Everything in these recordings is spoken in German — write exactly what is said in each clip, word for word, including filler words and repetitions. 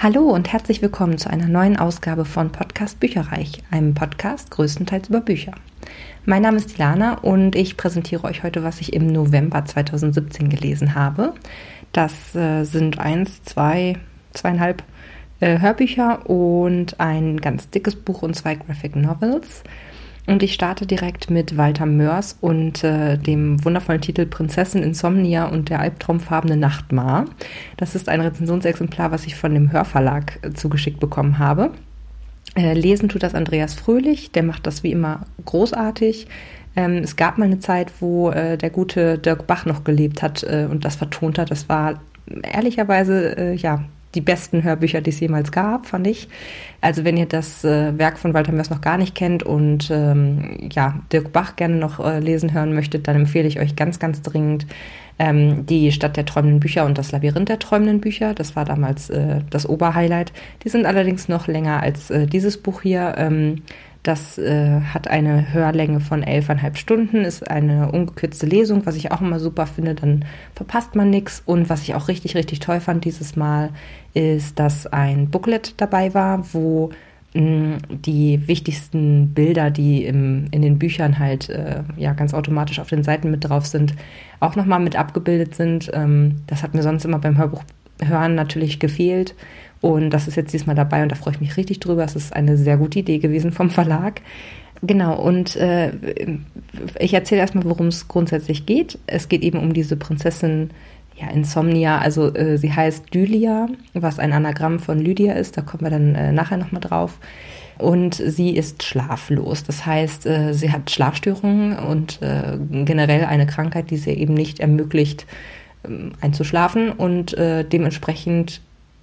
Hallo und herzlich willkommen zu einer neuen Ausgabe von Podcast Bücherreich, einem Podcast größtenteils über Bücher. Mein Name ist Ilana und ich präsentiere euch heute, was ich im November zweitausendsiebzehn gelesen habe. Das äh, sind eins, zwei, zweieinhalb äh, Hörbücher und ein ganz dickes Buch und zwei Graphic Novels. Und ich starte direkt mit Walter Mörs und äh, dem wundervollen Titel Prinzessin Insomnia und der albtraumfarbene Nachtmar. Das ist ein Rezensionsexemplar, was ich von dem Hörverlag äh, zugeschickt bekommen habe. Äh, lesen tut das Andreas Fröhlich, der macht das wie immer großartig. Ähm, es gab mal eine Zeit, wo äh, der gute Dirk Bach noch gelebt hat äh, und das vertont hat. Das war ehrlicherweise, äh, ja, die besten Hörbücher, die es jemals gab, fand ich. Also wenn ihr das äh, Werk von Walter Mörs noch gar nicht kennt und ähm, ja, Dirk Bach gerne noch äh, lesen hören möchtet, dann empfehle ich euch ganz, ganz dringend ähm, die Stadt der träumenden Bücher und das Labyrinth der träumenden Bücher. Das war damals äh, das Oberhighlight. Die sind allerdings noch länger als äh, dieses Buch hier. Ähm, Das äh, hat eine Hörlänge von elfeinhalb Stunden, ist eine ungekürzte Lesung, was ich auch immer super finde, dann verpasst man nichts. Und was ich auch richtig, richtig toll fand dieses Mal, ist, dass ein Booklet dabei war, wo mh, die wichtigsten Bilder, die im, in den Büchern halt äh, ja ganz automatisch auf den Seiten mit drauf sind, auch nochmal mit abgebildet sind. Ähm, das hat mir sonst immer beim Hörbuch hören natürlich gefehlt. Und das ist jetzt diesmal dabei und da freue ich mich richtig drüber. Es ist eine sehr gute Idee gewesen vom Verlag. Genau, und äh, ich erzähle erstmal, worum es grundsätzlich geht. Es geht eben um diese Prinzessin ja, Insomnia. Also äh, sie heißt Lydia, was ein Anagramm von Lydia ist. Da kommen wir dann äh, nachher nochmal drauf. Und sie ist schlaflos. Das heißt, äh, sie hat Schlafstörungen und äh, generell eine Krankheit, die sie eben nicht ermöglicht, äh, einzuschlafen. Und äh, dementsprechend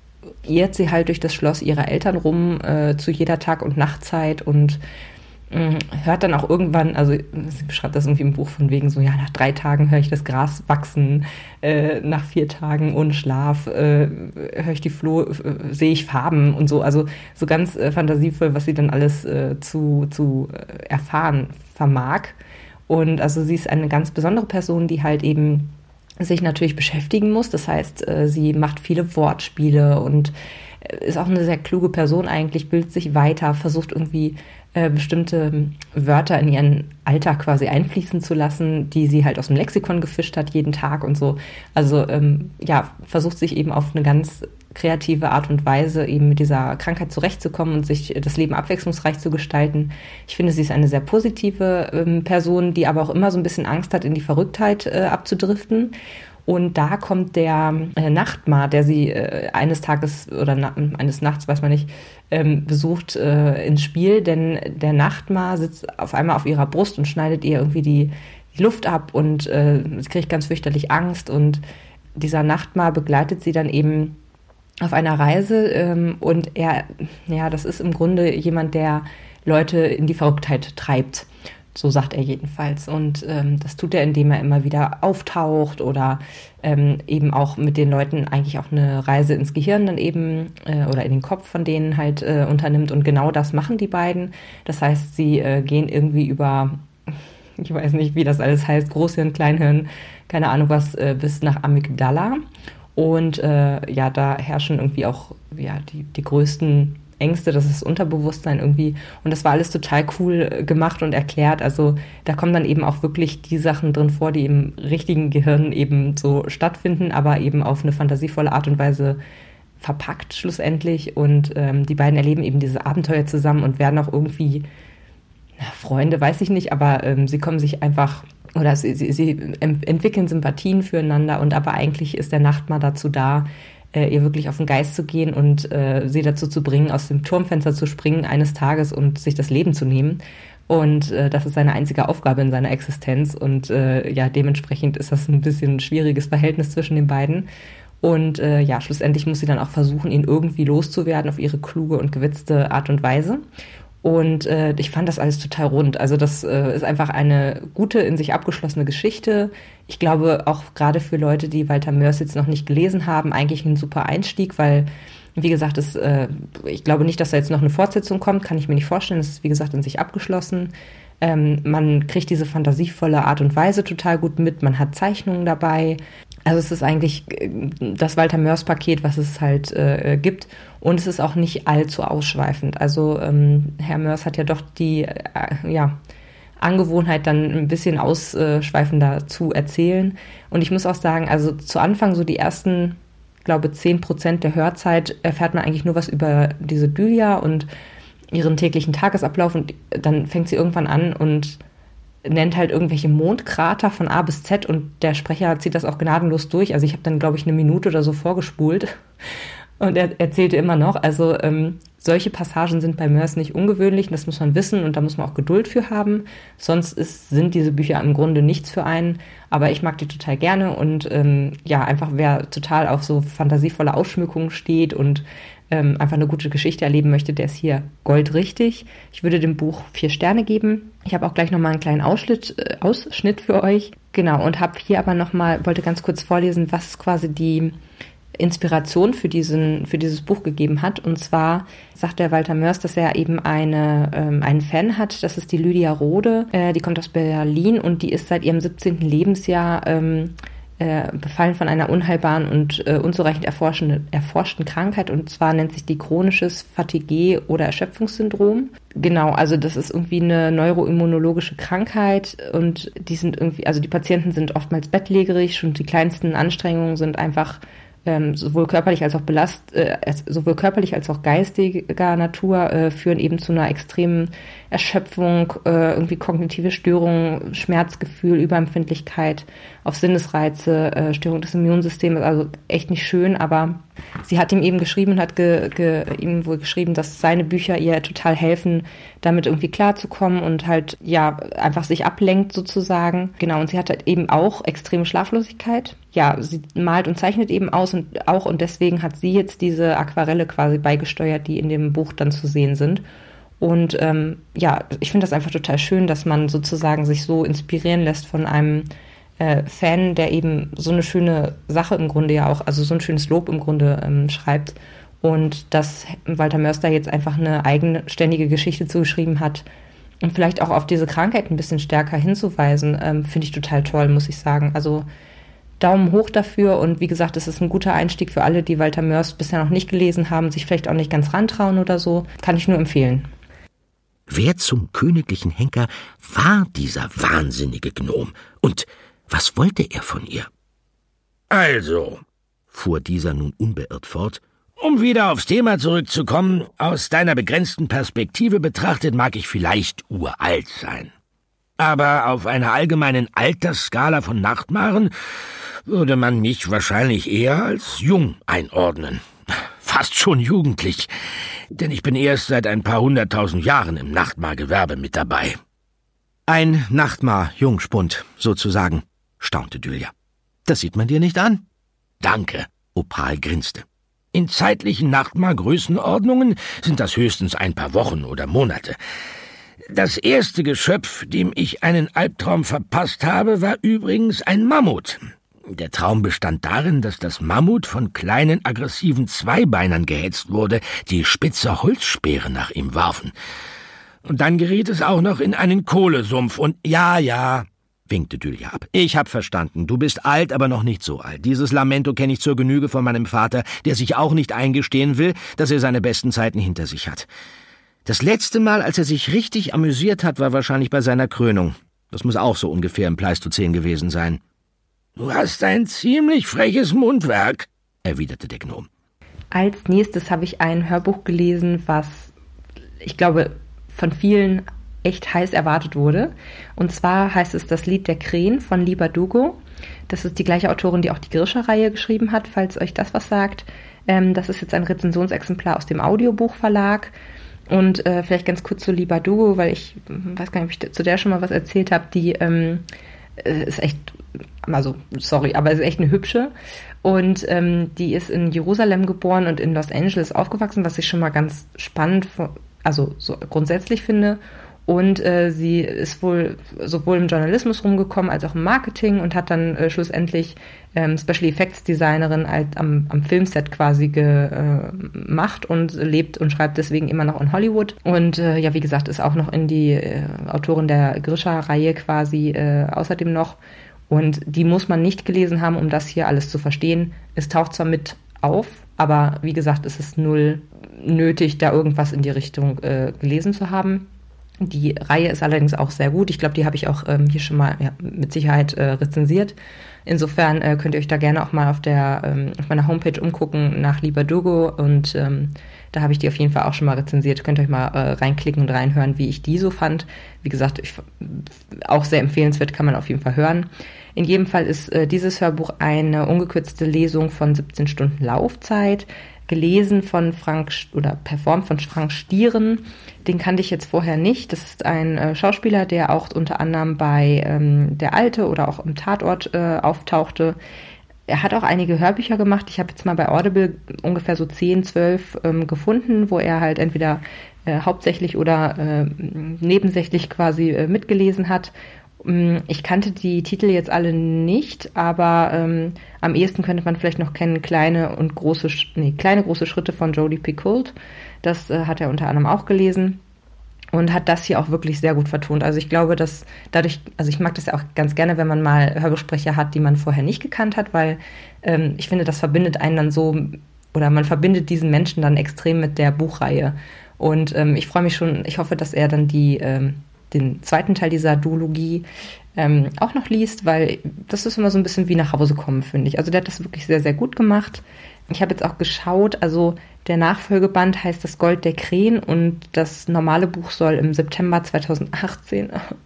irrt sie halt durch das Schloss ihrer Eltern rum äh, zu jeder Tag- und Nachtzeit und äh, hört dann auch irgendwann, also sie beschreibt das irgendwie im Buch von wegen so, ja, nach drei Tagen höre ich das Gras wachsen, äh, nach vier Tagen ohne Schlaf äh, höre ich die Floh, äh, sehe ich Farben und so, also so ganz äh, fantasievoll, was sie dann alles äh, zu, zu äh, erfahren vermag. Und also sie ist eine ganz besondere Person, die halt eben sich natürlich beschäftigen muss. Das heißt, sie macht viele Wortspiele und ist auch eine sehr kluge Person eigentlich, bildet sich weiter, versucht irgendwie äh, bestimmte Wörter in ihren Alltag quasi einfließen zu lassen, die sie halt aus dem Lexikon gefischt hat jeden Tag und so. Also ähm, ja, versucht sich eben auf eine ganz kreative Art und Weise eben mit dieser Krankheit zurechtzukommen und sich das Leben abwechslungsreich zu gestalten. Ich finde, sie ist eine sehr positive ähm, Person, die aber auch immer so ein bisschen Angst hat, in die Verrücktheit äh, abzudriften. Und da kommt der äh, Nachtmar, der sie äh, eines Tages oder na, eines Nachts, weiß man nicht, ähm, besucht, äh, ins Spiel. Denn der Nachtmar sitzt auf einmal auf ihrer Brust und schneidet ihr irgendwie die, die Luft ab und äh, sie kriegt ganz fürchterlich Angst. Und dieser Nachtmar begleitet sie dann eben auf einer Reise ähm, und er, ja, das ist im Grunde jemand, der Leute in die Verrücktheit treibt. So sagt er jedenfalls. Und ähm, das tut er, indem er immer wieder auftaucht oder ähm, eben auch mit den Leuten eigentlich auch eine Reise ins Gehirn dann eben äh, oder in den Kopf von denen halt äh, unternimmt. Und genau das machen die beiden. Das heißt, sie äh, gehen irgendwie über, ich weiß nicht, wie das alles heißt, Großhirn, Kleinhirn, keine Ahnung was, äh, bis nach Amygdala. Und äh, ja, da herrschen irgendwie auch ja, die, die größten Ängste, das ist das Unterbewusstsein irgendwie. Und das war alles total cool gemacht und erklärt. Also da kommen dann eben auch wirklich die Sachen drin vor, die im richtigen Gehirn eben so stattfinden, aber eben auf eine fantasievolle Art und Weise verpackt schlussendlich. Und ähm, die beiden erleben eben diese Abenteuer zusammen und werden auch irgendwie, na, Freunde, weiß ich nicht, aber ähm, sie kommen sich einfach... Oder sie, sie, sie entwickeln Sympathien füreinander und aber eigentlich ist der Nachtmar dazu da, äh, ihr wirklich auf den Geist zu gehen und äh, sie dazu zu bringen, aus dem Turmfenster zu springen eines Tages und sich das Leben zu nehmen. Und äh, das ist seine einzige Aufgabe in seiner Existenz und äh, ja, dementsprechend ist das ein bisschen ein schwieriges Verhältnis zwischen den beiden. Und äh, ja, schlussendlich muss sie dann auch versuchen, ihn irgendwie loszuwerden auf ihre kluge und gewitzte Art und Weise. Und äh, ich fand das alles total rund. Also das äh, ist einfach eine gute, in sich abgeschlossene Geschichte. Ich glaube, auch gerade für Leute, die Walter Mörs jetzt noch nicht gelesen haben, eigentlich ein super Einstieg, weil, wie gesagt, es, äh, ich glaube nicht, dass da jetzt noch eine Fortsetzung kommt, kann ich mir nicht vorstellen. Es ist, wie gesagt, in sich abgeschlossen. Ähm, man kriegt diese fantasievolle Art und Weise total gut mit. Man hat Zeichnungen dabei. Also es ist eigentlich das Walther-Mörs-Paket, was es halt äh, gibt. Und es ist auch nicht allzu ausschweifend. Also ähm, Herr Mörs hat ja doch die äh, ja, Angewohnheit, dann ein bisschen ausschweifender zu erzählen. Und ich muss auch sagen, also zu Anfang so die ersten, glaube zehn Prozent der Hörzeit erfährt man eigentlich nur was über diese Dylia und ihren täglichen Tagesablauf. Und dann fängt sie irgendwann an und nennt halt irgendwelche Mondkrater von A bis Z und der Sprecher zieht das auch gnadenlos durch. Also ich habe dann, glaube ich, eine Minute oder so vorgespult und er erzählte immer noch. Also ähm, solche Passagen sind bei Mörs nicht ungewöhnlich, das muss man wissen und da muss man auch Geduld für haben. Sonst ist, sind diese Bücher im Grunde nichts für einen, aber ich mag die total gerne und ähm, ja, einfach wer total auf so fantasievolle Ausschmückungen steht und ähm, einfach eine gute Geschichte erleben möchte, der ist hier goldrichtig. Ich würde dem Buch vier Sterne geben. Ich habe auch gleich nochmal einen kleinen Ausschnitt, äh, Ausschnitt für euch. Genau, und habe hier aber nochmal, wollte ganz kurz vorlesen, was quasi die Inspiration für diesen, für dieses Buch gegeben hat. Und zwar sagt der Walther Mörs, dass er eben eine, ähm, einen Fan hat. Das ist die Lydia Rode. Äh, die kommt aus Berlin und die ist seit ihrem siebzehnten Lebensjahr ähm, äh, befallen von einer unheilbaren und äh, unzureichend erforschten, erforschten Krankheit. Und zwar nennt sich die chronisches Fatigue- oder Erschöpfungssyndrom. Genau, also das ist irgendwie eine neuroimmunologische Krankheit und die sind irgendwie, also die Patienten sind oftmals bettlägerig und die kleinsten Anstrengungen sind einfach Ähm, sowohl körperlich als auch belast, äh, sowohl körperlich als auch geistiger Natur äh, führen eben zu einer extremen Erschöpfung, äh, irgendwie kognitive Störungen, Schmerzgefühl, Überempfindlichkeit auf Sinnesreize, äh, Störung des Immunsystems, also echt nicht schön, aber sie hat ihm eben geschrieben und hat ge, ge, ihm wohl geschrieben, dass seine Bücher ihr total helfen, damit irgendwie klarzukommen und halt, ja, einfach sich ablenkt sozusagen. Genau, und sie hat halt eben auch extreme Schlaflosigkeit. Ja, sie malt und zeichnet eben aus und auch und deswegen hat sie jetzt diese Aquarelle quasi beigesteuert, die in dem Buch dann zu sehen sind. Und ähm, ja, ich finde das einfach total schön, dass man sozusagen sich so inspirieren lässt von einem äh, Fan, der eben so eine schöne Sache im Grunde ja auch, also so ein schönes Lob im Grunde ähm, schreibt. Und dass Walther Mörs da jetzt einfach eine eigenständige Geschichte zugeschrieben hat und vielleicht auch auf diese Krankheit ein bisschen stärker hinzuweisen, ähm, finde ich total toll, muss ich sagen. Also Daumen hoch dafür und wie gesagt, es ist ein guter Einstieg für alle, die Walther Mörs bisher noch nicht gelesen haben, sich vielleicht auch nicht ganz rantrauen oder so. Kann ich nur empfehlen. Wer zum königlichen Henker war dieser wahnsinnige Gnom? Und was wollte er von ihr? Also, fuhr dieser nun unbeirrt fort, um wieder aufs Thema zurückzukommen, aus deiner begrenzten Perspektive betrachtet mag ich vielleicht uralt sein. Aber auf einer allgemeinen Altersskala von Nachtmaren würde man mich wahrscheinlich eher als jung einordnen. Fast schon jugendlich, denn ich bin erst seit ein paar hunderttausend Jahren im Nachtmar-Gewerbe mit dabei. Ein Nachtmar-Jungspund, sozusagen, staunte Dylia. Das sieht man dir nicht an? Danke, Opal grinste. In zeitlichen Nachtmar-Größenordnungen sind das höchstens ein paar Wochen oder Monate. Das erste Geschöpf, dem ich einen Albtraum verpasst habe, war übrigens ein Mammut. Der Traum bestand darin, dass das Mammut von kleinen, aggressiven Zweibeinern gehetzt wurde, die spitze Holzspeere nach ihm warfen. Und dann geriet es auch noch in einen Kohlesumpf und ja, ja, winkte Dylia ab. Ich hab verstanden. Du bist alt, aber noch nicht so alt. Dieses Lamento kenne ich zur Genüge von meinem Vater, der sich auch nicht eingestehen will, dass er seine besten Zeiten hinter sich hat. Das letzte Mal, als er sich richtig amüsiert hat, war wahrscheinlich bei seiner Krönung. Das muss auch so ungefähr im Pleistozän gewesen sein. »Du hast ein ziemlich freches Mundwerk«, erwiderte der Gnom. Als nächstes habe ich ein Hörbuch gelesen, was, ich glaube, von vielen echt heiß erwartet wurde. Und zwar heißt es Das Lied der Krähen von Liba Dugo. Das ist die gleiche Autorin, die auch die Grisha-Reihe geschrieben hat, falls euch das was sagt. Ähm, das ist jetzt ein Rezensionsexemplar aus dem Audiobuchverlag. Und äh, vielleicht ganz kurz zu Liba Dugo, weil ich weiß gar nicht, ob ich zu der schon mal was erzählt habe. Die ähm, ist echt, also sorry, aber ist echt eine hübsche. Und ähm, die ist in Jerusalem geboren und in Los Angeles aufgewachsen, was ich schon mal ganz spannend, also so grundsätzlich finde. Und äh, sie ist wohl sowohl im Journalismus rumgekommen als auch im Marketing und hat dann äh, schlussendlich ähm, Special Effects Designerin halt am, am Filmset quasi gemacht äh, und lebt und schreibt deswegen immer noch in Hollywood. Und äh, ja, wie gesagt, ist auch noch in die äh, Autorin der Grisha-Reihe quasi äh, außerdem noch. Und die muss man nicht gelesen haben, um das hier alles zu verstehen. Es taucht zwar mit auf, aber wie gesagt, es ist null nötig, da irgendwas in die Richtung äh, gelesen zu haben. Die Reihe ist allerdings auch sehr gut. Ich glaube, die habe ich auch ähm, hier schon mal ja, mit Sicherheit äh, rezensiert. Insofern äh, könnt ihr euch da gerne auch mal auf der ähm, auf meiner Homepage umgucken nach Liberdugo und ähm, da habe ich die auf jeden Fall auch schon mal rezensiert. Könnt ihr euch mal äh, reinklicken und reinhören, wie ich die so fand. Wie gesagt, ich, auch sehr empfehlenswert, kann man auf jeden Fall hören. In jedem Fall ist äh, dieses Hörbuch eine ungekürzte Lesung von siebzehn Stunden Laufzeit, gelesen von Frank oder performt von Frank Stieren. Den kannte ich jetzt vorher nicht. Das ist ein äh, Schauspieler, der auch unter anderem bei ähm, Der Alte oder auch im Tatort äh, auftauchte. Er hat auch einige Hörbücher gemacht. Ich habe jetzt mal bei Audible ungefähr so zehn, zwölf ähm, gefunden, wo er halt entweder äh, hauptsächlich oder äh, nebensächlich quasi äh, mitgelesen hat. Ich kannte die Titel jetzt alle nicht, aber ähm, am ehesten könnte man vielleicht noch kennen Kleine und große, nee, kleine große Schritte von Jodi Picoult. Das äh, hat er unter anderem auch gelesen und hat das hier auch wirklich sehr gut vertont. Also ich glaube, dass dadurch, also ich mag das ja auch ganz gerne, wenn man mal Hörbuchsprecher hat, die man vorher nicht gekannt hat, weil ähm, ich finde, das verbindet einen dann so, oder man verbindet diesen Menschen dann extrem mit der Buchreihe. Und ähm, ich freue mich schon, ich hoffe, dass er dann die ähm, den zweiten Teil dieser Duologie ähm, auch noch liest, weil das ist immer so ein bisschen wie nach Hause kommen, finde ich. Also der hat das wirklich sehr, sehr gut gemacht. Ich habe jetzt auch geschaut, also der Nachfolgeband heißt Das Gold der Krähen und das normale Buch soll im September zweitausendachtzehn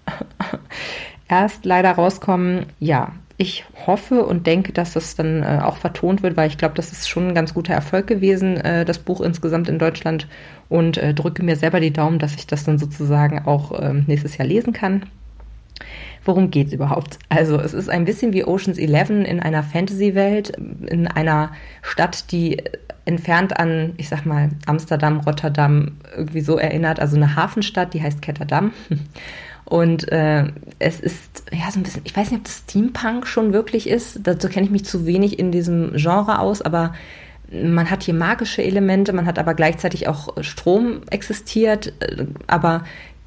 erst leider rauskommen. Ja, ich hoffe und denke, dass das dann äh, auch vertont wird, weil ich glaube, das ist schon ein ganz guter Erfolg gewesen, äh, das Buch insgesamt in Deutschland, und äh, drücke mir selber die Daumen, dass ich das dann sozusagen auch äh, nächstes Jahr lesen kann. Worum geht's überhaupt? Also es ist ein bisschen wie Ocean's Eleven in einer Fantasy-Welt, in einer Stadt, die entfernt an, ich sag mal, Amsterdam, Rotterdam irgendwie so erinnert, also eine Hafenstadt, die heißt Ketterdam. Und äh, es ist ja so ein bisschen, ich weiß nicht, ob das Steampunk schon wirklich ist, dazu kenne ich mich zu wenig in diesem Genre aus, aber man hat hier magische Elemente, man hat aber gleichzeitig auch Strom existiert, aber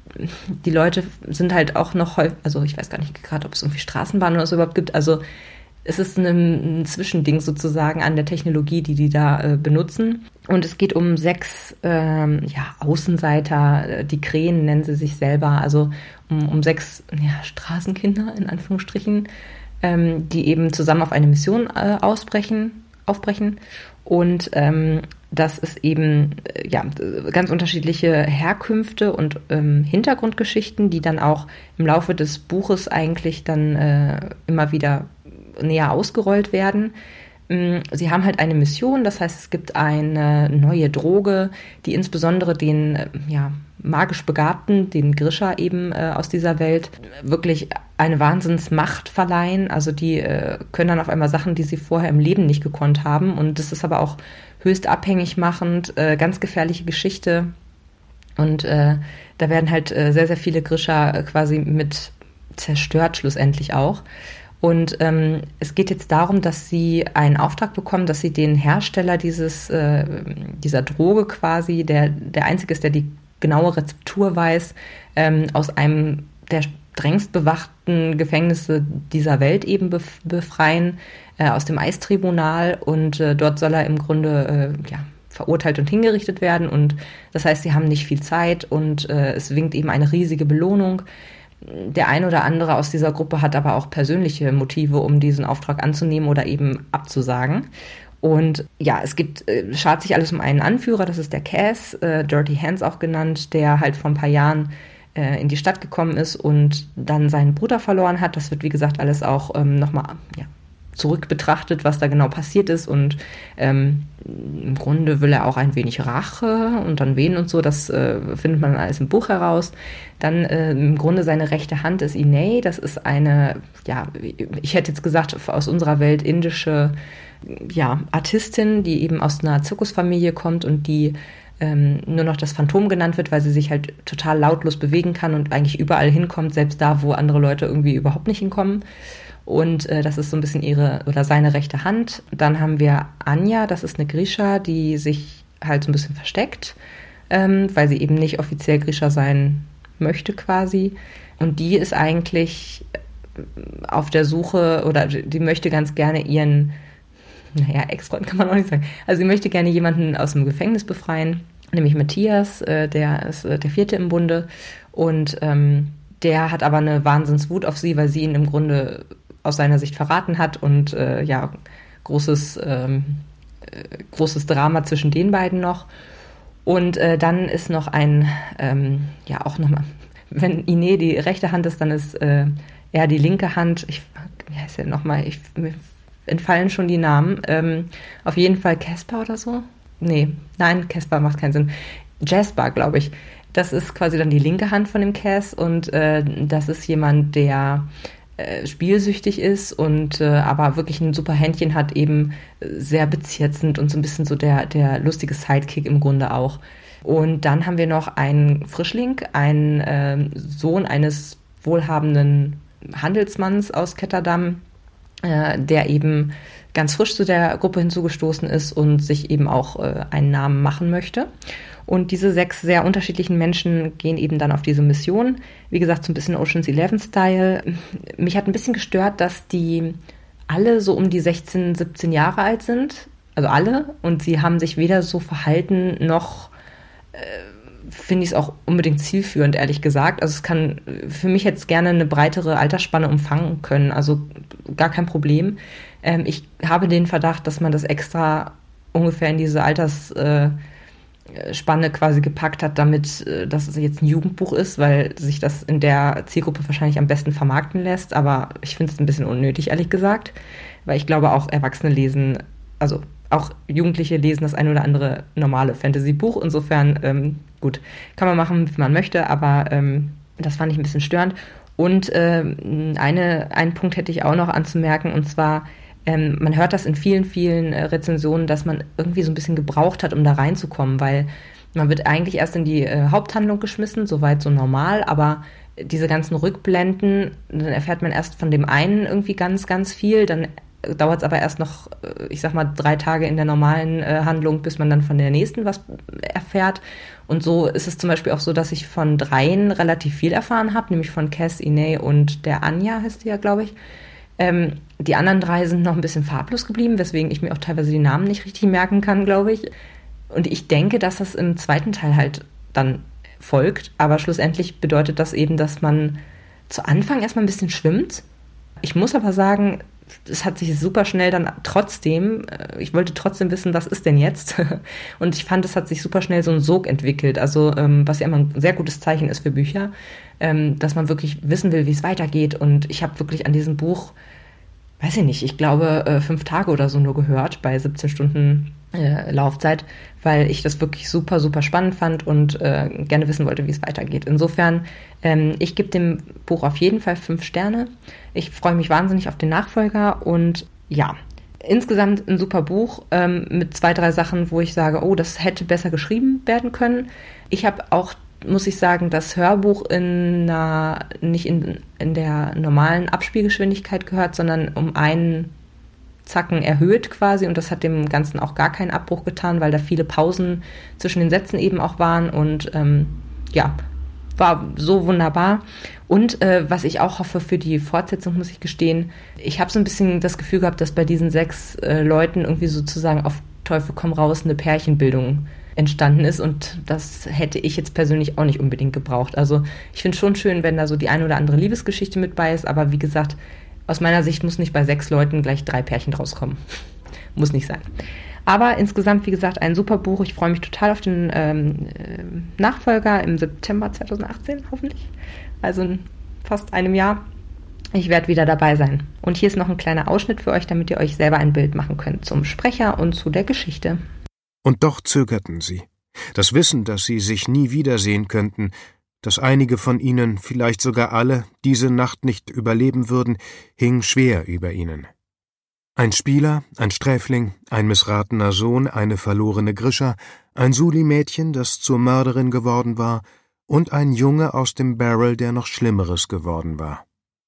die Leute sind halt auch noch häufig, also ich weiß gar nicht gerade, ob es irgendwie Straßenbahnen oder so überhaupt gibt, also es ist ein, ein Zwischending sozusagen an der Technologie, die die da äh, benutzen. Und es geht um sechs ähm, ja, Außenseiter, die Krähen nennen sie sich selber, also um, um sechs ja, Straßenkinder in Anführungsstrichen, ähm, die eben zusammen auf eine Mission äh, ausbrechen, aufbrechen. Und ähm, das ist eben äh, ja, ganz unterschiedliche Herkünfte und ähm, Hintergrundgeschichten, die dann auch im Laufe des Buches eigentlich dann äh, immer wieder näher ausgerollt werden. Sie haben halt eine Mission, das heißt, es gibt eine neue Droge, die insbesondere den ja, magisch Begabten, den Grisha eben äh, aus dieser Welt, wirklich eine Wahnsinnsmacht verleihen. Also die äh, können dann auf einmal Sachen, die sie vorher im Leben nicht gekonnt haben. Und das ist aber auch höchst abhängig machend, äh, ganz gefährliche Geschichte. Und äh, da werden halt äh, sehr, sehr viele Grisha quasi mit zerstört schlussendlich auch. Und ähm, es geht jetzt darum, dass sie einen Auftrag bekommen, dass sie den Hersteller dieses äh, dieser Droge quasi, der der einzige ist, der die genaue Rezeptur weiß, ähm, aus einem der strengst bewachten Gefängnisse dieser Welt eben bef- befreien, äh, aus dem Eistribunal. Und äh, dort soll er im Grunde äh, ja verurteilt und hingerichtet werden. Und das heißt, sie haben nicht viel Zeit und äh, es winkt eben eine riesige Belohnung. Der ein oder andere aus dieser Gruppe hat aber auch persönliche Motive, um diesen Auftrag anzunehmen oder eben abzusagen. Und ja, es gibt, äh, schart sich alles um einen Anführer, das ist der Cass, äh, Dirty Hands auch genannt, der halt vor ein paar Jahren äh, in die Stadt gekommen ist und dann seinen Bruder verloren hat. Das wird, wie gesagt, alles auch ähm, nochmal ja, zurück betrachtet, was da genau passiert ist. Und ähm, im Grunde will er auch ein wenig Rache und dann wen und so, das äh, findet man alles im Buch heraus. Dann äh, im Grunde seine rechte Hand ist Iney, das ist eine, ja, ich hätte jetzt gesagt, aus unserer Welt indische ja, Artistin, die eben aus einer Zirkusfamilie kommt und die ähm, nur noch das Phantom genannt wird, weil sie sich halt total lautlos bewegen kann und eigentlich überall hinkommt, selbst da, wo andere Leute irgendwie überhaupt nicht hinkommen. Und äh, das ist so ein bisschen ihre oder seine rechte Hand. Dann haben wir Anya, das ist eine Grisha, die sich halt so ein bisschen versteckt, ähm, weil sie eben nicht offiziell Grisha sein möchte quasi. Und die ist eigentlich auf der Suche oder die möchte ganz gerne ihren, naja, Ex-Freund kann man auch nicht sagen. Also sie möchte gerne jemanden aus dem Gefängnis befreien, nämlich Matthias, äh, der ist äh, der vierte im Bunde und ähm, der hat aber eine Wahnsinnswut auf sie, weil sie ihn im Grunde aus seiner Sicht verraten hat und äh, ja, großes, ähm, äh, großes Drama zwischen den beiden noch. Und äh, dann ist noch ein, ähm, ja auch nochmal, wenn Ine die rechte Hand ist, dann ist äh, er die linke Hand. Ich, wie heißt der nochmal? Ich, mir entfallen schon die Namen. Ähm, auf jeden Fall Caspar oder so? Nee, nein, Caspar macht keinen Sinn. Jasper, glaube ich. Das ist quasi dann die linke Hand von dem Cass und äh, das ist jemand, der äh, spielsüchtig ist und äh, aber wirklich ein super Händchen hat, eben sehr bezirzend und so ein bisschen so der, der lustige Sidekick im Grunde auch. Und dann haben wir noch einen Frischling, einen äh, Sohn eines wohlhabenden Handelsmanns aus Ketterdam, äh, der eben ganz frisch zu der Gruppe hinzugestoßen ist und sich eben auch äh, einen Namen machen möchte. Und diese sechs sehr unterschiedlichen Menschen gehen eben dann auf diese Mission. Wie gesagt, so ein bisschen Ocean's Eleven-Style. Mich hat ein bisschen gestört, dass die alle so um die sechzehn, siebzehn Jahre alt sind. Also alle. Und sie haben sich weder so verhalten, noch äh, finde ich es auch unbedingt zielführend, ehrlich gesagt. Also es kann für mich jetzt gerne eine breitere Altersspanne umfangen können. Also gar kein Problem. Ähm, ich habe den Verdacht, dass man das extra ungefähr in diese Alters... Äh, Spanne quasi gepackt hat, damit dass es jetzt ein Jugendbuch ist, weil sich das in der Zielgruppe wahrscheinlich am besten vermarkten lässt, aber ich finde es ein bisschen unnötig, ehrlich gesagt, weil ich glaube auch Erwachsene lesen, also auch Jugendliche lesen das ein oder andere normale Fantasy-Buch, insofern ähm, gut, kann man machen, wie man möchte, aber ähm, das fand ich ein bisschen störend und ähm, eine, einen Punkt hätte ich auch noch anzumerken und zwar Ähm, man hört das in vielen, vielen äh, Rezensionen, dass man irgendwie so ein bisschen gebraucht hat, um da reinzukommen, weil man wird eigentlich erst in die äh, Haupthandlung geschmissen, soweit so normal, aber diese ganzen Rückblenden, dann erfährt man erst von dem einen irgendwie ganz, ganz viel, dann äh, dauert es aber erst noch, äh, ich sag mal, drei Tage in der normalen äh, Handlung, bis man dann von der nächsten was erfährt. Und so ist es zum Beispiel auch so, dass ich von dreien relativ viel erfahren habe, nämlich von Cass, Ine und der Anja, heißt die ja, glaube ich. Ähm, die anderen drei sind noch ein bisschen farblos geblieben, weswegen ich mir auch teilweise die Namen nicht richtig merken kann, glaube ich. Und ich denke, dass das im zweiten Teil halt dann folgt. Aber schlussendlich bedeutet das eben, dass man zu Anfang erstmal ein bisschen schwimmt. Ich muss aber sagen, es hat sich super schnell dann trotzdem, ich wollte trotzdem wissen, was ist denn jetzt? Und ich fand, es hat sich super schnell so ein Sog entwickelt. Also was ja immer ein sehr gutes Zeichen ist für Bücher, dass man wirklich wissen will, wie es weitergeht. Und ich habe wirklich an diesem Buch, weiß ich nicht, ich glaube fünf Tage oder so nur gehört bei siebzehn Stunden äh, Laufzeit, weil ich das wirklich super, super spannend fand und äh, gerne wissen wollte, wie es weitergeht. Insofern, ähm, ich gebe dem Buch auf jeden Fall fünf Sterne. Ich freue mich wahnsinnig auf den Nachfolger und ja, insgesamt ein super Buch ähm, mit zwei, drei Sachen, wo ich sage, oh, das hätte besser geschrieben werden können. Ich habe auch, muss ich sagen, das Hörbuch in einer, nicht in, in der normalen Abspielgeschwindigkeit gehört, sondern um einen Zacken erhöht quasi und das hat dem Ganzen auch gar keinen Abbruch getan, weil da viele Pausen zwischen den Sätzen eben auch waren und ähm, ja, war so wunderbar. Und äh, was ich auch hoffe für die Fortsetzung, muss ich gestehen, ich habe so ein bisschen das Gefühl gehabt, dass bei diesen sechs äh, Leuten irgendwie sozusagen auf Teufel komm raus eine Pärchenbildung entstanden ist und das hätte ich jetzt persönlich auch nicht unbedingt gebraucht. Also ich finde schon schön, wenn da so die eine oder andere Liebesgeschichte mit bei ist, aber wie gesagt, aus meiner Sicht muss nicht bei sechs Leuten gleich drei Pärchen draus kommen. Muss nicht sein. Aber insgesamt, wie gesagt, ein super Buch. Ich freue mich total auf den ähm, Nachfolger im September zweitausendachtzehn, hoffentlich. Also in fast einem Jahr. Ich werde wieder dabei sein. Und hier ist noch ein kleiner Ausschnitt für euch, damit ihr euch selber ein Bild machen könnt zum Sprecher und zu der Geschichte. Und doch zögerten sie. Das Wissen, dass sie sich nie wiedersehen könnten, dass einige von ihnen, vielleicht sogar alle, diese Nacht nicht überleben würden, hing schwer über ihnen. Ein Spieler, ein Sträfling, ein missratener Sohn, eine verlorene Grisha, ein Suli-Mädchen, das zur Mörderin geworden war, und ein Junge aus dem Barrel, der noch Schlimmeres geworden war.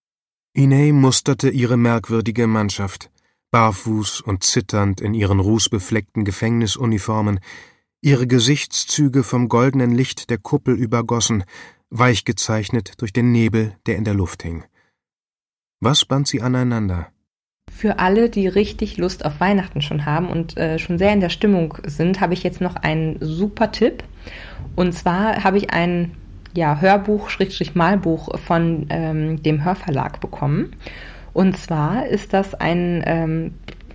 Ine musterte ihre merkwürdige Mannschaft, barfuß und zitternd in ihren rußbefleckten Gefängnisuniformen, ihre Gesichtszüge vom goldenen Licht der Kuppel übergossen, weich gezeichnet durch den Nebel, der in der Luft hing. Was band sie aneinander? Für alle, die richtig Lust auf Weihnachten schon haben und äh, schon sehr in der Stimmung sind, habe ich jetzt noch einen super Tipp. Und zwar habe ich ein ja, Hörbuch, Schrägstrich Malbuch von ähm, dem Hörverlag bekommen. Und zwar ist das ein, ähm,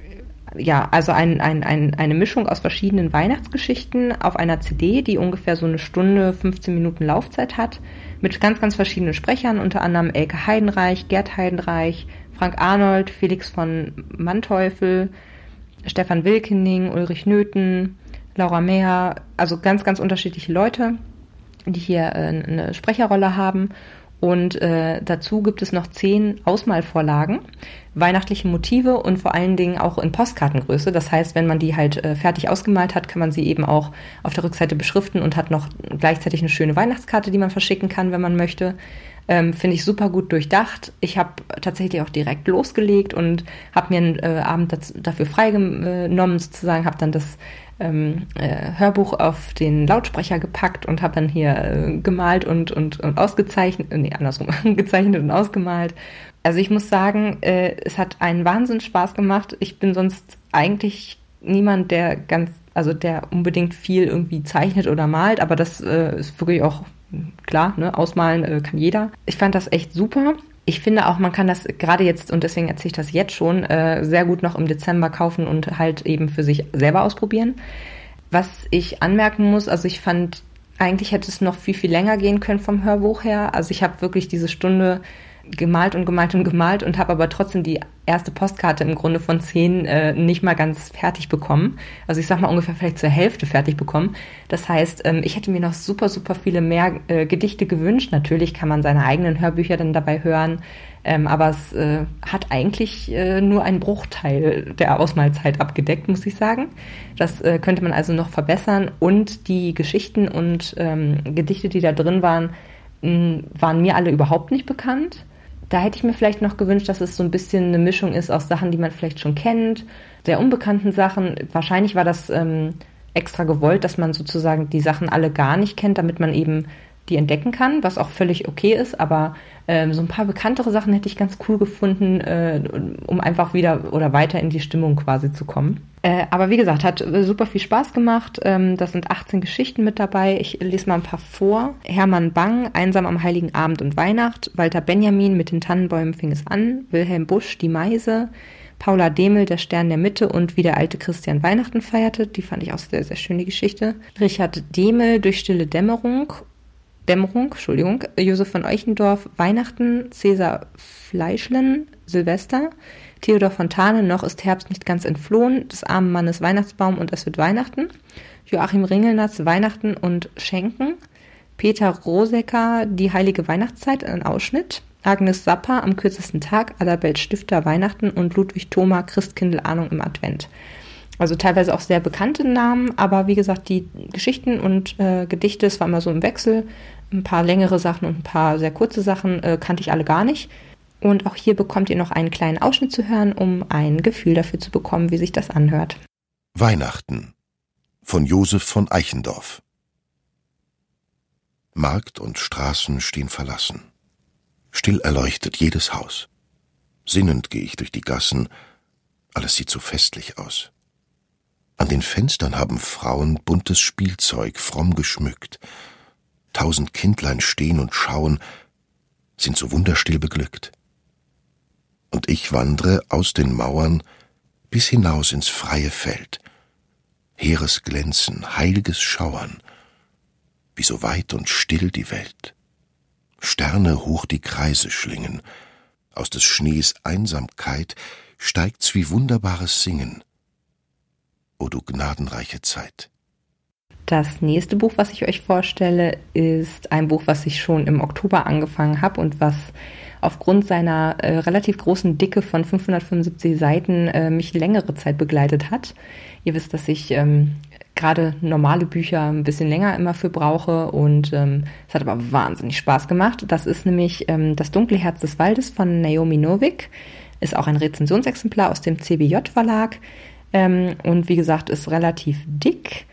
ja, also ein, ein, ein, eine Mischung aus verschiedenen Weihnachtsgeschichten auf einer C D, die ungefähr so eine Stunde, fünfzehn Minuten Laufzeit hat, mit ganz, ganz verschiedenen Sprechern, unter anderem Elke Heidenreich, Gerd Heidenreich, Frank Arnold, Felix von Manteuffel, Stefan Wilkening, Ulrich Nöthen, Laura Mehr, also ganz, ganz unterschiedliche Leute, die hier äh, eine Sprecherrolle haben. Und äh, dazu gibt es noch zehn Ausmalvorlagen, weihnachtliche Motive und vor allen Dingen auch in Postkartengröße. Das heißt, wenn man die halt äh, fertig ausgemalt hat, kann man sie eben auch auf der Rückseite beschriften und hat noch gleichzeitig eine schöne Weihnachtskarte, die man verschicken kann, wenn man möchte. Ähm, finde ich super gut durchdacht. Ich habe tatsächlich auch direkt losgelegt und habe mir einen äh, Abend das, dafür freigenommen, sozusagen, habe dann das ähm, äh, Hörbuch auf den Lautsprecher gepackt und habe dann hier äh, gemalt und, und, und ausgezeichnet, nee, andersrum, gezeichnet und ausgemalt. Also ich muss sagen, äh, es hat einen Wahnsinn Spaß gemacht. Ich bin sonst eigentlich niemand, der ganz, also der unbedingt viel irgendwie zeichnet oder malt, aber das äh, ist wirklich auch klar, ne, ausmalen äh, kann jeder. Ich fand das echt super. Ich finde auch, man kann das gerade jetzt, und deswegen erzähle ich das jetzt schon, äh, sehr gut noch im Dezember kaufen und halt eben für sich selber ausprobieren. Was ich anmerken muss, also ich fand, eigentlich hätte es noch viel, viel länger gehen können vom Hörbuch her. Also ich habe wirklich diese Stunde gemalt und gemalt und gemalt und habe aber trotzdem die erste Postkarte im Grunde von zehn äh, nicht mal ganz fertig bekommen. Also ich sag mal ungefähr vielleicht zur Hälfte fertig bekommen. Das heißt, ähm, ich hätte mir noch super, super viele mehr äh, Gedichte gewünscht. Natürlich kann man seine eigenen Hörbücher dann dabei hören, ähm, aber es äh, hat eigentlich äh, nur einen Bruchteil der Ausmalzeit abgedeckt, muss ich sagen. Das äh, könnte man also noch verbessern und die Geschichten und ähm, Gedichte, die da drin waren, mh, waren mir alle überhaupt nicht bekannt. Da hätte ich mir vielleicht noch gewünscht, dass es so ein bisschen eine Mischung ist aus Sachen, die man vielleicht schon kennt, sehr unbekannten Sachen. Wahrscheinlich war das ähm, extra gewollt, dass man sozusagen die Sachen alle gar nicht kennt, damit man eben die entdecken kann, was auch völlig okay ist. Aber ähm, so ein paar bekanntere Sachen hätte ich ganz cool gefunden, äh, um einfach wieder oder weiter in die Stimmung quasi zu kommen. Äh, aber wie gesagt, hat super viel Spaß gemacht. Ähm, das sind achtzehn Geschichten mit dabei. Ich lese mal ein paar vor. Hermann Bang, Einsam am Heiligen Abend und Weihnacht. Walter Benjamin, Mit den Tannenbäumen fing es an. Wilhelm Busch, Die Meise. Paula Demel, Der Stern der Mitte und Wie der alte Christian Weihnachten feierte. Die fand ich auch sehr, sehr schön, die Geschichte. Richard Demel, Durch stille Dämmerung. Dämmerung, Entschuldigung. Josef von Eichendorff, Weihnachten. Cäsar Fleischlen, Silvester. Theodor Fontane, Noch ist Herbst nicht ganz entflohen, des armen Mannes Weihnachtsbaum und es wird Weihnachten. Joachim Ringelnatz, Weihnachten und Schenken. Peter Rosecker, Die heilige Weihnachtszeit, ein Ausschnitt. Agnes Sapper, Am kürzesten Tag, Adalbert Stifter, Weihnachten und Ludwig Thoma, Christkindl-Ahnung im Advent. Also teilweise auch sehr bekannte Namen, aber wie gesagt, die Geschichten und äh, Gedichte, es war immer so im Wechsel. Ein paar längere Sachen und ein paar sehr kurze Sachen äh, kannte ich alle gar nicht. Und auch hier bekommt ihr noch einen kleinen Ausschnitt zu hören, um ein Gefühl dafür zu bekommen, wie sich das anhört. Weihnachten von Josef von Eichendorff. Markt und Straßen stehen verlassen. Still erleuchtet jedes Haus. Sinnend gehe ich durch die Gassen. Alles sieht so festlich aus. An den Fenstern haben Frauen buntes Spielzeug fromm geschmückt. Tausend Kindlein stehen und schauen, sind so wunderstill beglückt. Und ich wandre aus den Mauern bis hinaus ins freie Feld. Heeres Glänzen, heilges Schauern, wie so weit und still die Welt. Sterne hoch die Kreise schlingen, aus des Schnees Einsamkeit steigt's wie wunderbares Singen. O du gnadenreiche Zeit. Das nächste Buch, was ich euch vorstelle, ist ein Buch, was ich schon im Oktober angefangen habe und was aufgrund seiner äh, relativ großen Dicke von fünfhundertfünfundsiebzig Seiten äh, mich längere Zeit begleitet hat. Ihr wisst, dass ich ähm, gerade normale Bücher ein bisschen länger immer für brauche und ähm, es hat aber wahnsinnig Spaß gemacht. Das ist nämlich ähm, Das dunkle Herz des Waldes von Naomi Novik. Ist auch ein Rezensionsexemplar aus dem C B J Verlag ähm, und wie gesagt ist relativ dick.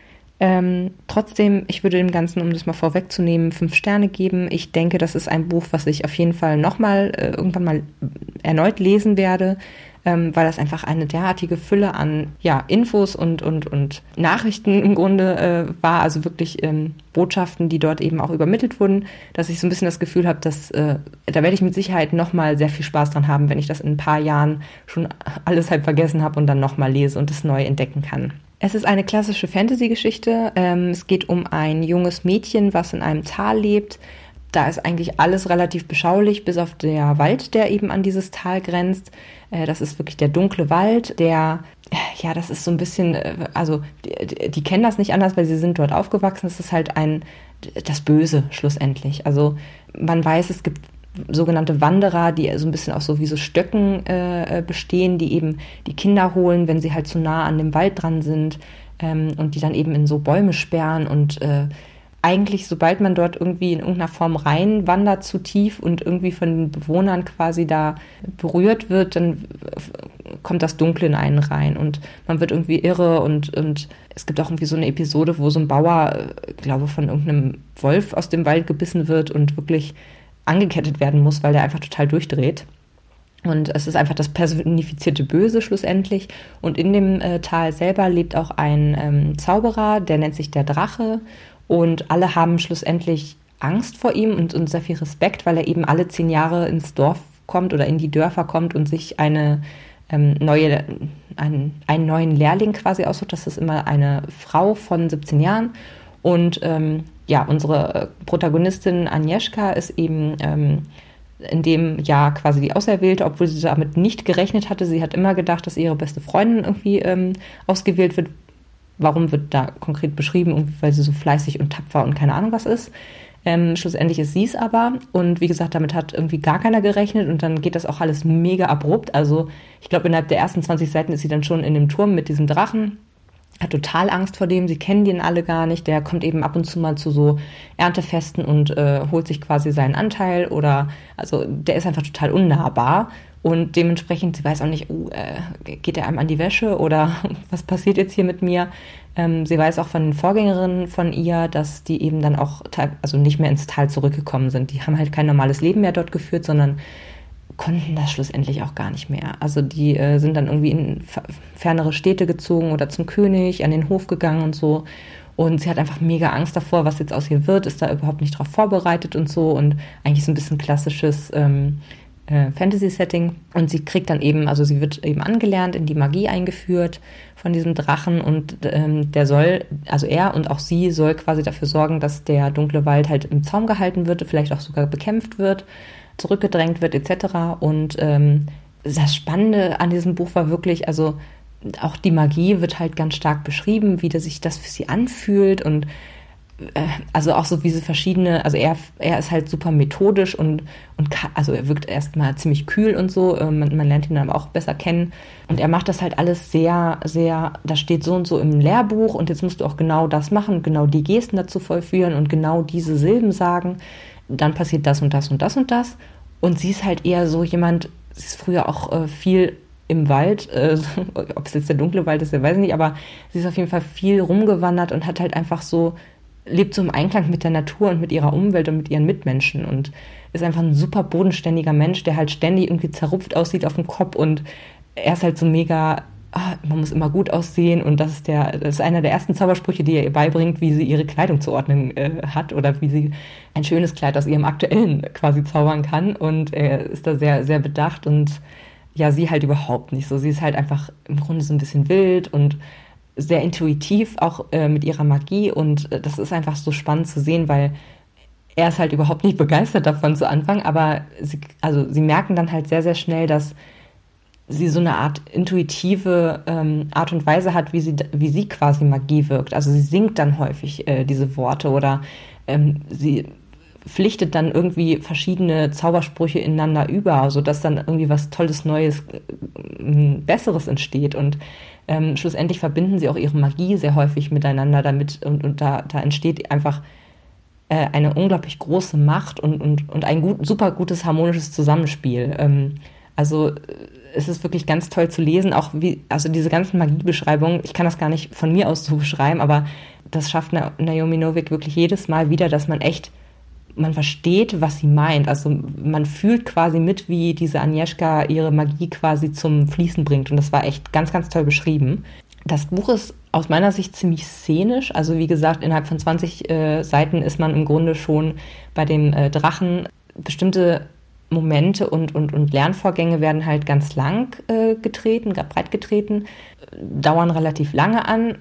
Ähm, trotzdem, ich würde dem Ganzen, um das mal vorwegzunehmen, fünf Sterne geben. Ich denke, das ist ein Buch, was ich auf jeden Fall nochmal, äh, irgendwann mal erneut lesen werde, ähm, weil das einfach eine derartige Fülle an ja, Infos und, und, und Nachrichten im Grunde äh, war, also wirklich ähm, Botschaften, die dort eben auch übermittelt wurden, dass ich so ein bisschen das Gefühl habe, dass äh, da werde ich mit Sicherheit nochmal sehr viel Spaß dran haben, wenn ich das in ein paar Jahren schon alles halb vergessen habe und dann nochmal lese und es neu entdecken kann. Es ist eine klassische Fantasy-Geschichte. Ähm, es geht um ein junges Mädchen, was in einem Tal lebt. Da ist eigentlich alles relativ beschaulich, bis auf der Wald, der eben an dieses Tal grenzt. Äh, das ist wirklich der dunkle Wald, der, ja, das ist so ein bisschen, äh, also die, die kennen das nicht anders, weil sie sind dort aufgewachsen. Es ist halt ein, das Böse schlussendlich. Also man weiß, es gibt sogenannte Wanderer, die so ein bisschen auch so wie so Stöcken äh, bestehen, die eben die Kinder holen, wenn sie halt zu nah an dem Wald dran sind, ähm, und die dann eben in so Bäume sperren und äh, eigentlich, sobald man dort irgendwie in irgendeiner Form reinwandert zu tief und irgendwie von den Bewohnern quasi da berührt wird, dann kommt das Dunkle in einen rein und man wird irgendwie irre und, und es gibt auch irgendwie so eine Episode, wo so ein Bauer, ich glaube, von irgendeinem Wolf aus dem Wald gebissen wird und wirklich angekettet werden muss, weil der einfach total durchdreht. Und es ist einfach das personifizierte Böse schlussendlich. Und in dem äh, Tal selber lebt auch ein ähm, Zauberer, der nennt sich der Drache. Und alle haben schlussendlich Angst vor ihm und, und sehr viel Respekt, weil er eben alle zehn Jahre ins Dorf kommt oder in die Dörfer kommt und sich eine ähm, neue, einen, einen neuen Lehrling quasi aussucht. Das ist immer eine Frau von siebzehn Jahren. Und ähm, ja, unsere Protagonistin Agnieszka ist eben ähm, in dem Jahr quasi die Auserwählte, obwohl sie damit nicht gerechnet hatte. Sie hat immer gedacht, dass ihre beste Freundin irgendwie ähm, ausgewählt wird. Warum wird da konkret beschrieben? Irgendwie, weil sie so fleißig und tapfer und keine Ahnung was ist. Ähm, schlussendlich ist sie es aber. Und wie gesagt, damit hat irgendwie gar keiner gerechnet. Und dann geht das auch alles mega abrupt. Also ich glaube, innerhalb der ersten zwanzig Seiten ist sie dann schon in dem Turm mit diesem Drachen. Hat total Angst vor dem, sie kennen den alle gar nicht, der kommt eben ab und zu mal zu so Erntefesten und äh, holt sich quasi seinen Anteil oder, also der ist einfach total unnahbar und dementsprechend, sie weiß auch nicht, uh, äh, geht er einem an die Wäsche oder was passiert jetzt hier mit mir? Ähm, sie weiß auch von den Vorgängerinnen von ihr, dass die eben dann auch, also nicht mehr ins Tal zurückgekommen sind, die haben halt kein normales Leben mehr dort geführt, sondern konnten das schlussendlich auch gar nicht mehr. Also die äh, sind dann irgendwie in f- fernere Städte gezogen oder zum König, an den Hof gegangen und so. Und sie hat einfach mega Angst davor, was jetzt aus ihr wird, ist da überhaupt nicht drauf vorbereitet und so. Und eigentlich so ein bisschen klassisches ähm, äh, Fantasy-Setting. Und sie kriegt dann eben, also sie wird eben angelernt, in die Magie eingeführt von diesem Drachen. Und ähm, der soll, also er und auch sie soll quasi dafür sorgen, dass der dunkle Wald halt im Zaum gehalten wird, vielleicht auch sogar bekämpft wird, zurückgedrängt wird et cetera. Und ähm, das Spannende an diesem Buch war wirklich, also auch die Magie wird halt ganz stark beschrieben, wie das sich das für sie anfühlt und äh, also auch so wie sie verschiedene, also er, er ist halt super methodisch und, und kann, also er wirkt erstmal ziemlich kühl und so, äh, man, man lernt ihn dann aber auch besser kennen und er macht das halt alles sehr, sehr, da steht so und so im Lehrbuch und jetzt musst du auch genau das machen, genau die Gesten dazu vollführen und genau diese Silben sagen. Dann passiert das und das und das und das. Und sie ist halt eher so jemand, sie ist früher auch äh, viel im Wald, äh, ob es jetzt der dunkle Wald ist, weiß ich nicht, aber sie ist auf jeden Fall viel rumgewandert und hat halt einfach so, lebt so im Einklang mit der Natur und mit ihrer Umwelt und mit ihren Mitmenschen und ist einfach ein super bodenständiger Mensch, der halt ständig irgendwie zerrupft aussieht auf dem Kopf und er ist halt so mega, ah, man muss immer gut aussehen und das ist der, das ist einer der ersten Zaubersprüche, die er ihr beibringt, wie sie ihre Kleidung zu ordnen äh, hat oder wie sie ein schönes Kleid aus ihrem aktuellen quasi zaubern kann und er ist da sehr, sehr bedacht und ja, sie halt überhaupt nicht so. Sie ist halt einfach im Grunde so ein bisschen wild und sehr intuitiv auch äh, mit ihrer Magie und äh, das ist einfach so spannend zu sehen, weil er ist halt überhaupt nicht begeistert davon zu Anfang, aber sie, also sie merken dann halt sehr, sehr schnell, dass sie so eine Art intuitive ähm, Art und Weise hat, wie sie, wie sie quasi Magie wirkt. Also sie singt dann häufig äh, diese Worte oder ähm, sie pflichtet dann irgendwie verschiedene Zaubersprüche ineinander über, sodass dann irgendwie was Tolles, Neues, äh, Besseres entsteht. Und ähm, schlussendlich verbinden sie auch ihre Magie sehr häufig miteinander damit und, und da, da entsteht einfach äh, eine unglaublich große Macht und, und, und ein gut, super gutes harmonisches Zusammenspiel. Ähm, also es ist wirklich ganz toll zu lesen, auch wie, also diese ganzen Magiebeschreibungen, ich kann das gar nicht von mir aus so beschreiben, aber das schafft Naomi Novik wirklich jedes Mal wieder, dass man echt, man versteht, was sie meint. Also man fühlt quasi mit, wie diese Agnieszka ihre Magie quasi zum Fließen bringt. Und das war echt ganz, ganz toll beschrieben. Das Buch ist aus meiner Sicht ziemlich szenisch. Also wie gesagt, innerhalb von zwanzig äh, Seiten ist man im Grunde schon bei dem äh, Drachen. Bestimmte Momente und, und, und Lernvorgänge werden halt ganz lang äh, getreten, breit getreten, dauern relativ lange an.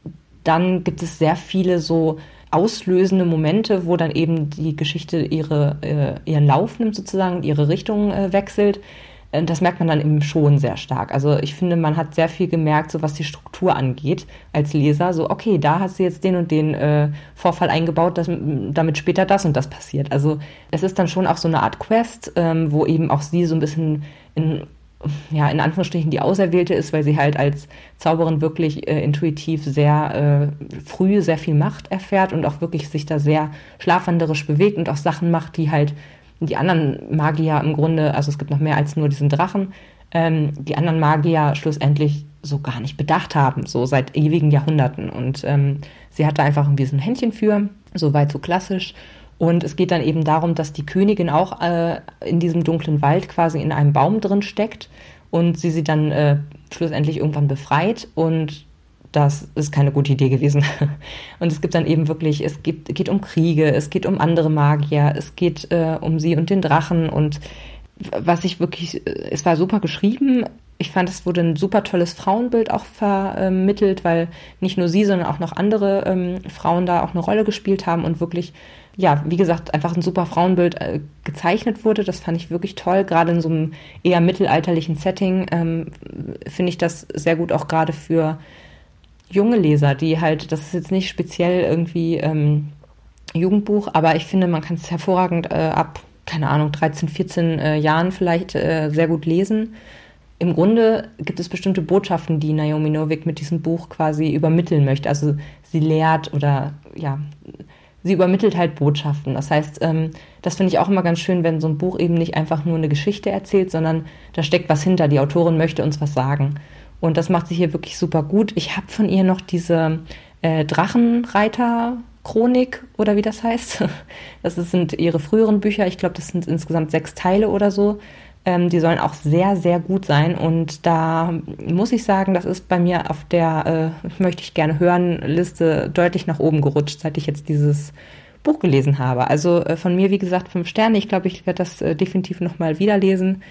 Dann gibt es sehr viele so auslösende Momente, wo dann eben die Geschichte ihre, äh, ihren Lauf nimmt sozusagen, ihre Richtung äh, wechselt. Äh, das merkt man dann eben schon sehr stark. Also ich finde, man hat sehr viel gemerkt, so was die Struktur angeht als Leser. So, okay, da hat sie jetzt den und den äh, Vorfall eingebaut, dass, damit später das und das passiert. Also es ist dann schon auch so eine Art Quest, ähm, wo eben auch sie so ein bisschen in ja, in Anführungsstrichen die Auserwählte ist, weil sie halt als Zauberin wirklich äh, intuitiv sehr äh, früh sehr viel Macht erfährt und auch wirklich sich da sehr schlafwandlerisch bewegt und auch Sachen macht, die halt die anderen Magier im Grunde, also es gibt noch mehr als nur diesen Drachen, ähm, die anderen Magier schlussendlich so gar nicht bedacht haben, so seit ewigen Jahrhunderten. Und ähm, sie hat da einfach irgendwie so ein Händchen für, so weit so klassisch. Und es geht dann eben darum, dass die Königin auch äh, in diesem dunklen Wald quasi in einem Baum drin steckt und sie sie dann äh, schlussendlich irgendwann befreit. Und das ist keine gute Idee gewesen. Und es gibt dann eben wirklich, es gibt, geht um Kriege, es geht um andere Magier, es geht äh, um sie und den Drachen. Und was ich wirklich, es war super geschrieben. Ich fand, es wurde ein super tolles Frauenbild auch vermittelt, weil nicht nur sie, sondern auch noch andere ähm, Frauen da auch eine Rolle gespielt haben und wirklich, ja, wie gesagt, einfach ein super Frauenbild äh, gezeichnet wurde. Das fand ich wirklich toll. Gerade in so einem eher mittelalterlichen Setting ähm, finde ich das sehr gut, auch gerade für junge Leser, die halt, das ist jetzt nicht speziell irgendwie ähm, Jugendbuch, aber ich finde, man kann es hervorragend äh, ab, keine Ahnung, dreizehn, vierzehn äh, Jahren vielleicht äh, sehr gut lesen. Im Grunde gibt es bestimmte Botschaften, die Naomi Novik mit diesem Buch quasi übermitteln möchte. Also sie lehrt oder, ja, sie übermittelt halt Botschaften. Das heißt, ähm, das finde ich auch immer ganz schön, wenn so ein Buch eben nicht einfach nur eine Geschichte erzählt, sondern da steckt was hinter. Die Autorin möchte uns was sagen. Und das macht sie hier wirklich super gut. Ich habe von ihr noch diese äh, Drachenreiter-Chronik oder wie das heißt. Das sind ihre früheren Bücher. Ich glaube, das sind insgesamt sechs Teile oder so. Ähm, die sollen auch sehr, sehr gut sein. Und da muss ich sagen, das ist bei mir auf der äh, möchte ich gerne hören Liste deutlich nach oben gerutscht, seit ich jetzt dieses Buch gelesen habe. Also äh, von mir, wie gesagt, fünf Sterne. Ich glaube, ich werde das äh, definitiv nochmal wieder lesen.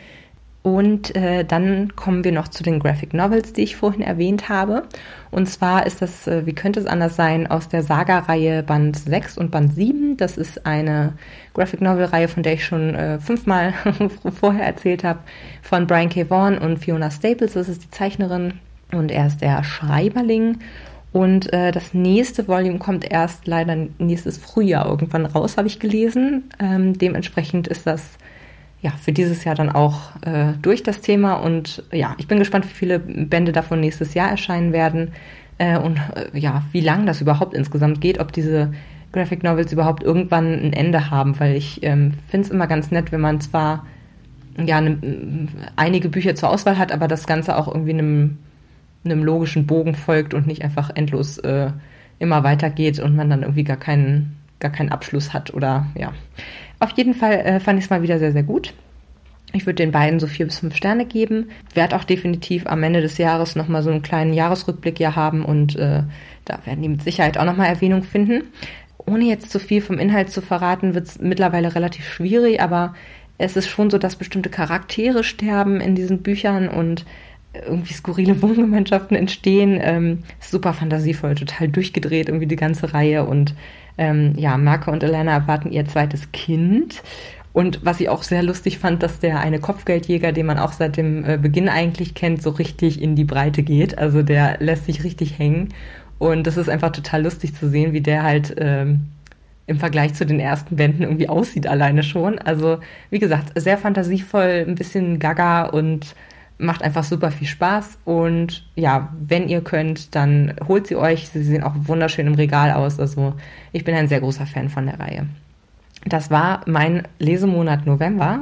Und äh, dann kommen wir noch zu den Graphic Novels, die ich vorhin erwähnt habe. Und zwar ist das, äh, wie könnte es anders sein, aus der Saga-Reihe Band sechs und Band sieben. Das ist eine Graphic Novel-Reihe, von der ich schon äh, fünfmal vorher erzählt habe, von Brian K. Vaughan und Fiona Staples. Das ist die Zeichnerin und er ist der Schreiberling. Und äh, das nächste Volume kommt erst leider nächstes Frühjahr irgendwann raus, habe ich gelesen. Ähm, dementsprechend ist das ja für dieses Jahr dann auch äh, durch das Thema. Und ja, ich bin gespannt, wie viele Bände davon nächstes Jahr erscheinen werden äh, und äh, ja, wie lang das überhaupt insgesamt geht, ob diese Graphic Novels überhaupt irgendwann ein Ende haben, weil ich ähm, finde es immer ganz nett, wenn man zwar ja ne, einige Bücher zur Auswahl hat, aber das Ganze auch irgendwie einem, einem logischen Bogen folgt und nicht einfach endlos äh, immer weitergeht und man dann irgendwie gar keinen, gar keinen Abschluss hat oder ja. Auf jeden Fall äh, fand ich es mal wieder sehr, sehr gut. Ich würde den beiden so vier bis fünf Sterne geben. Werde auch definitiv am Ende des Jahres nochmal so einen kleinen Jahresrückblick hier haben und äh, da werden die mit Sicherheit auch nochmal Erwähnung finden. Ohne jetzt zu viel vom Inhalt zu verraten, wird es mittlerweile relativ schwierig, aber es ist schon so, dass bestimmte Charaktere sterben in diesen Büchern und irgendwie skurrile Wohngemeinschaften entstehen. Ähm, super fantasievoll, total durchgedreht, irgendwie die ganze Reihe. Und ähm, ja, Marco und Elena erwarten ihr zweites Kind. Und was ich auch sehr lustig fand, dass der eine Kopfgeldjäger, den man auch seit dem äh, Beginn eigentlich kennt, so richtig in die Breite geht. Also der lässt sich richtig hängen. Und das ist einfach total lustig zu sehen, wie der halt ähm, im Vergleich zu den ersten Bänden irgendwie aussieht alleine schon. Also wie gesagt, sehr fantasievoll, ein bisschen gaga und macht einfach super viel Spaß. Und ja, wenn ihr könnt, dann holt sie euch. Sie sehen auch wunderschön im Regal aus. Also ich bin ein sehr großer Fan von der Reihe. Das war mein Lesemonat November.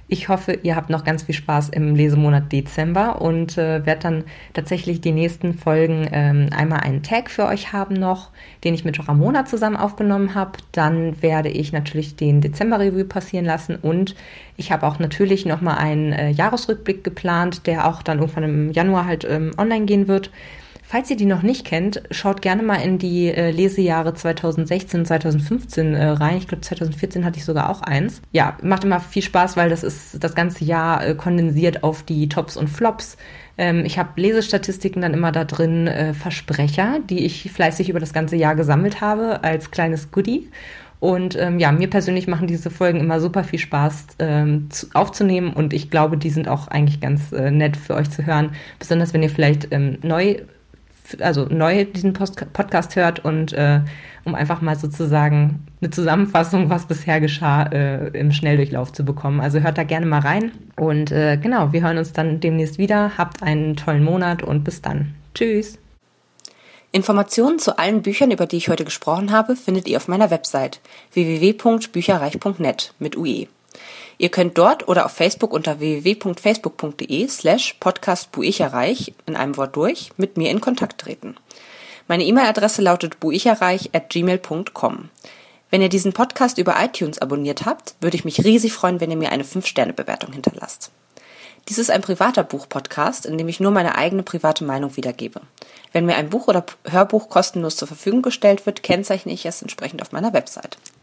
Ich hoffe, ihr habt noch ganz viel Spaß im Lesemonat Dezember und äh, werde dann tatsächlich die nächsten Folgen ähm, einmal einen Tag für euch haben noch, den ich mit Ramona zusammen aufgenommen habe. Dann werde ich natürlich den Dezember-Revue passieren lassen und ich habe auch natürlich nochmal einen äh, Jahresrückblick geplant, der auch dann irgendwann im Januar halt ähm, online gehen wird. Falls ihr die noch nicht kennt, schaut gerne mal in die äh, Lesejahre zweitausendsechzehn und zweitausendfünfzehn äh, rein. Ich glaube, zweitausendvierzehn hatte ich sogar auch eins. Ja, macht immer viel Spaß, weil das ist das ganze Jahr äh, kondensiert auf die Tops und Flops. Ähm, ich habe Lesestatistiken dann immer da drin, äh, Versprecher, die ich fleißig über das ganze Jahr gesammelt habe als kleines Goodie. Und ähm, ja, mir persönlich machen diese Folgen immer super viel Spaß ähm, zu, aufzunehmen und ich glaube, die sind auch eigentlich ganz äh, nett für euch zu hören. Besonders wenn ihr vielleicht ähm, neu also neu diesen Post- Podcast hört und äh, um einfach mal sozusagen eine Zusammenfassung, was bisher geschah, äh, im Schnelldurchlauf zu bekommen. Also hört da gerne mal rein und äh, genau, wir hören uns dann demnächst wieder. Habt einen tollen Monat und bis dann. Tschüss. Informationen zu allen Büchern, über die ich heute gesprochen habe, findet ihr auf meiner Website w w w punkt bücherreich punkt net mit U E. Ihr könnt dort oder auf Facebook unter w w w punkt facebook punkt de slash podcast buicherreich in einem Wort durch mit mir in Kontakt treten. Meine E-Mail-Adresse lautet buicherreich at gmail punkt com. Wenn ihr diesen Podcast über iTunes abonniert habt, würde ich mich riesig freuen, wenn ihr mir eine fünf Sterne Bewertung hinterlasst. Dies ist ein privater Buch-Podcast, in dem ich nur meine eigene private Meinung wiedergebe. Wenn mir ein Buch oder Hörbuch kostenlos zur Verfügung gestellt wird, kennzeichne ich es entsprechend auf meiner Website.